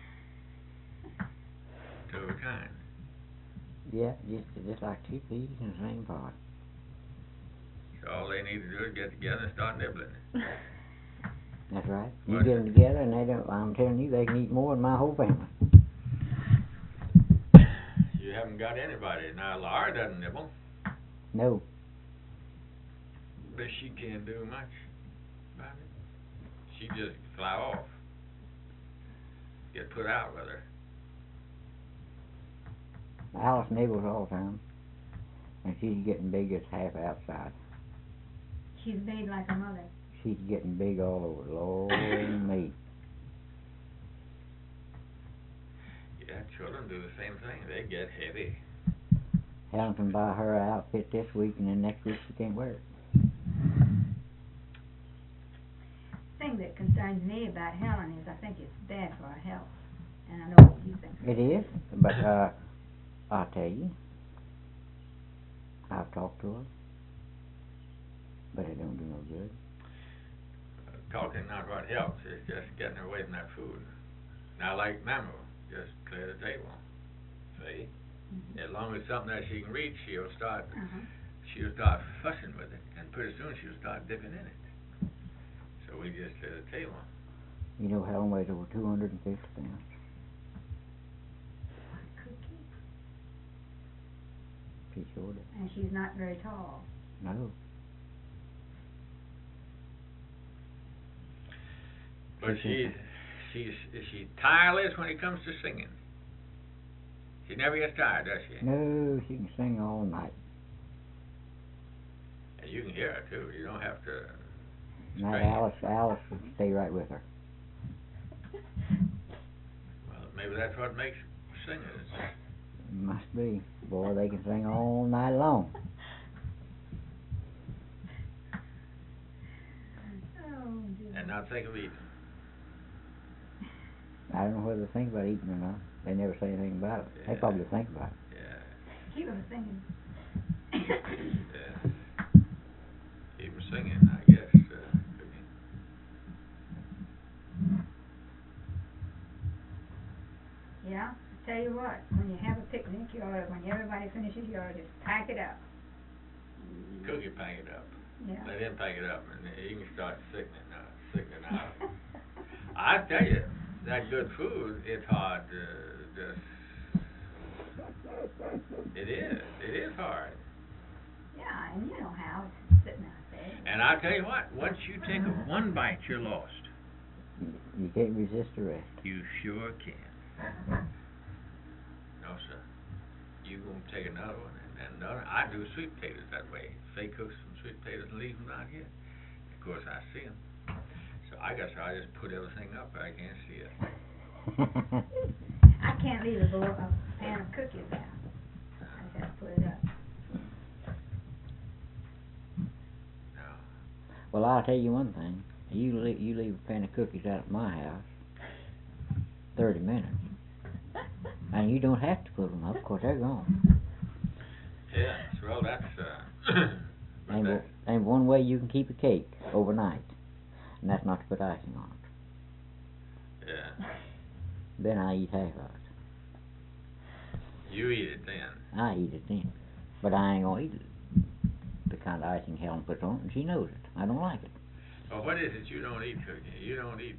Two of a kind. Yeah, just just like two peas in the same pot. So all they need to do is get together and start nibbling. That's right. You What? get them together, and they don't. I'm telling you, they can eat more than my whole family. You haven't got anybody. Now, Laura doesn't nibble, No. but she can't do much about it. She just fly off. Get put out, rather. Alice nibbles all the time, and she's getting big as half outside. she's made like a mother. She's getting big all over. Lord me. Yeah, children do the same thing. They get heavy. Helen can buy her outfit this week, and then next week she can't wear it. Thing that concerns me about Helen is I think it's bad for her health, and I know what you think. It is, but uh, I'll tell you, I've talked to her, but it don't do no good. Uh, talking not what helps, it's just getting her away from that food. Now, like Mama, just clear the table. See? Mm-hmm. As long as something that she can reach, she'll start, Uh-huh. she'll start fussing with it, and pretty soon she'll start dipping in it. So we just clear the table. You know, Helen weighs over two hundred and fifty pounds. Cookie. She sure does. And she's not very tall. No. But she, she's, she's tireless when it comes to singing. She never gets tired, does she? No, she can sing all night. And you can hear her too. You don't have to. And that strain. Alice, Alice would stay right with her. Well, maybe that's what makes singers. Must be. Boy, they can sing all night long. Oh, dear. And not think of eating. I don't know whether they think about eating or not. They never say anything about it. They Yeah. probably think about it. Yeah. Keep her singing. Yeah. Keep them singing, I guess. Uh, cooking. Yeah, tell you what, when you have a picnic, you ought to, when everybody finishes, you ought to just pack it up. Cookie pack it up. Yeah. Let him pack it up, and he can start sickening, uh, sickening out. I tell you, that good food, it's hard to just. It is. It is hard. Yeah, and you know how it's sitting out there. And I tell you what, once you take a one bite, you're lost. You can't resist the rest. You sure can. No, sir. You gonna take another one and then another. I do sweet potatoes that way. Faye cooks some sweet potatoes and leaves them out here. Of course, I see them. So I guess I just put everything up. I can't see it. I can't leave a bowl, a pan of cookies out. I just have to put it up. No. Well, I'll tell you one thing. You leave, you leave a pan of cookies out at my house, thirty minutes, and you don't have to put them up, 'cause they're gone. Yes. Well, that's uh. but And, that, and one way you can keep a cake overnight, and that's not to put icing on it. yeah. Then I eat half of it. You eat it then. I eat it then. But I ain't gonna eat it. The kind of icing Helen puts on it, and she knows it. I don't like it. Well, what is it you don't eat, Cookie? You don't eat.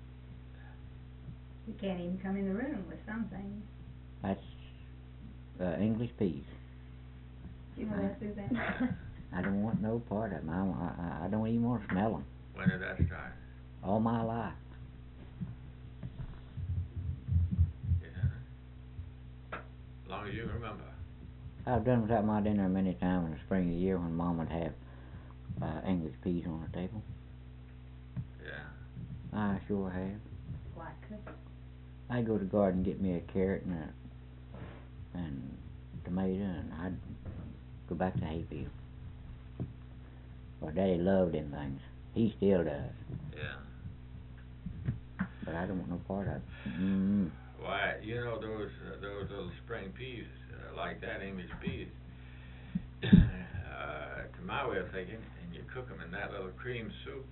You can't even come in the room with some things. That's uh, English peas. You know that, Suzanne? I don't want no part of them. I, I, I don't even want to smell them. When did that start? All my life. Yeah. As long as you remember. I've done without my dinner many times in the spring of the year when Mom would have uh, English peas on the table. Yeah. I sure have. Why, cookies? I'd go to the garden and get me a carrot and a and tomato, and I'd go back to Hayfield. Well, Daddy loved them things. He still does. Yeah. But I don't want no part of it. Mm. Why, you know those uh, those little spring peas uh, like that, English peas. uh, to my way of thinking, and you cook them in that little cream soup.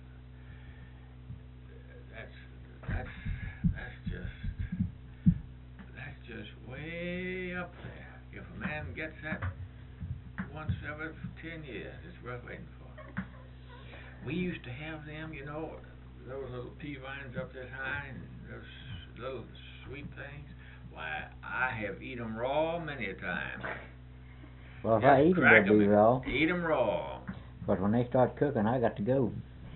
That's that's that's just that's just way up there. If a man gets that once every ten years, it's worth waiting for. We used to have them, you know, those little pea vines up this high, and those little sweet things. Why, I have eat them raw many a time. Well, if Just I eat them, crack they'll be 'em raw. and Eat them raw. But when they start cooking, I got to go.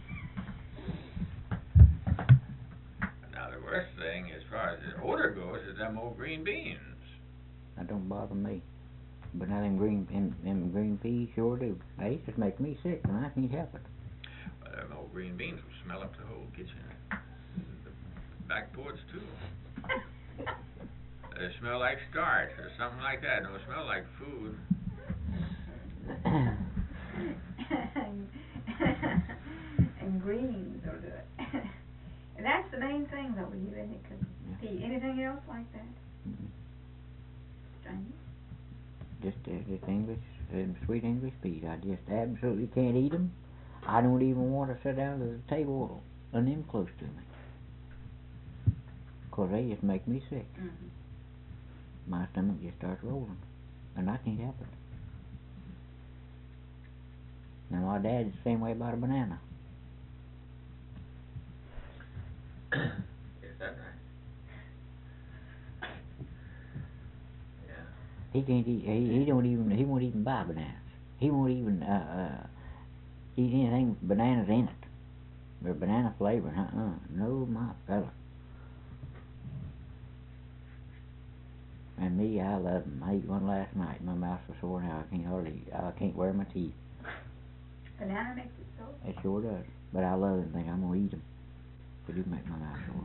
Now the worst thing, as far as the odor goes, is them old green beans. That don't bother me. But now them green them, them green peas sure do. They just make me sick, and I can't help it. Well, them old green beans will smell up the whole kitchen. The back porch too. It smell like starch or something like that. It don't smell like food. and, and greens will do it. And that's the main thing though with you, isn't it? 'Cause Pete, anything else like that? Strange. Just, uh, just English, um, sweet English peas. I just absolutely can't eat them. I don't even want to sit down at the table and them close to me. 'Cause they just make me sick. Mm-hmm. My stomach just starts rolling, and I can't help it. Now my dad's the same way about a banana. Is that right? Yeah. He can't eat. He, he don't even. He won't even buy bananas. He won't even uh, uh, eat anything with bananas in it. Or banana flavor. Uh-uh. No, my fella. And me, I love them. I ate one last night. My mouth was sore now. I can't hardly. I can't wear my teeth. Banana makes it so? It sure does. But I love them. Think I'm gonna eat them. They do make my mouth sore.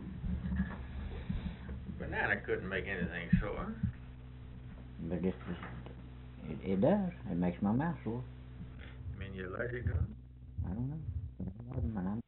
Banana couldn't make anything sore. But just, just it, it does. It makes my mouth sore. I mean, you're allergic to them? I don't know. But I love them, and I'm